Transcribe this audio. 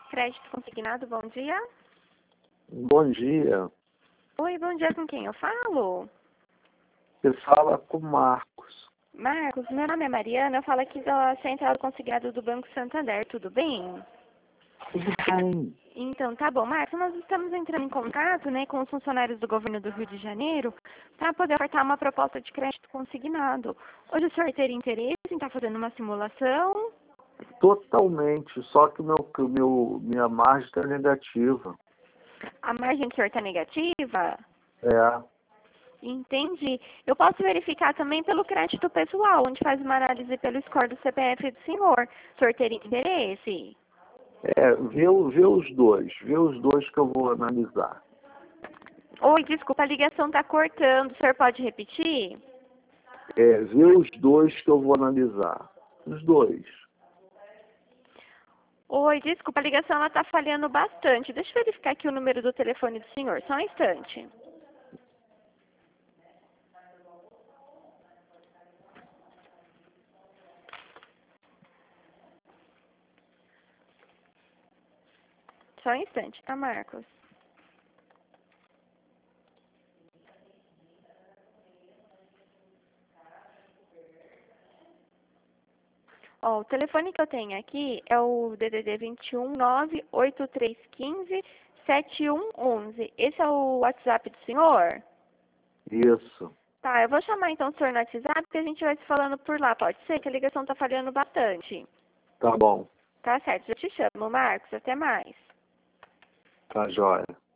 Crédito consignado, bom dia. Bom dia. Oi, bom dia, com quem eu falo? Você fala com o Marcos. Marcos, meu nome é Mariana, eu falo aqui da Central Consignado do Banco Santander, tudo bem? Tudo bem? Então, tá bom. Marcos, nós estamos entrando em contato, né, com os funcionários do governo do Rio de Janeiro para poder ofertar uma proposta de crédito consignado. Hoje o senhor teria interesse em estar fazendo uma simulação? Totalmente, só que minha margem está negativa. A margem do senhor está negativa? É, Entendi. Eu posso verificar também pelo crédito pessoal, onde faz uma análise pelo score do CPF do senhor. O senhor teria interesse? vê os dois que eu vou analisar. Oi, desculpa, a ligação está cortando. O senhor pode repetir? Vê os dois que eu vou analisar. Os dois. Oi, desculpa, a ligação está falhando bastante. Deixa eu verificar aqui o número do telefone do senhor, só um instante. Só um instante, tá, Marcos? Ó, o telefone que eu tenho aqui é o DDD 21 98315 7111. Esse é o WhatsApp do senhor? Isso. Tá, eu vou chamar então o senhor no WhatsApp e a gente vai se falando por lá. Pode ser que a ligação tá falhando bastante. Tá bom. Tá certo, eu te chamo, Marcos. Até mais. Tá jóia.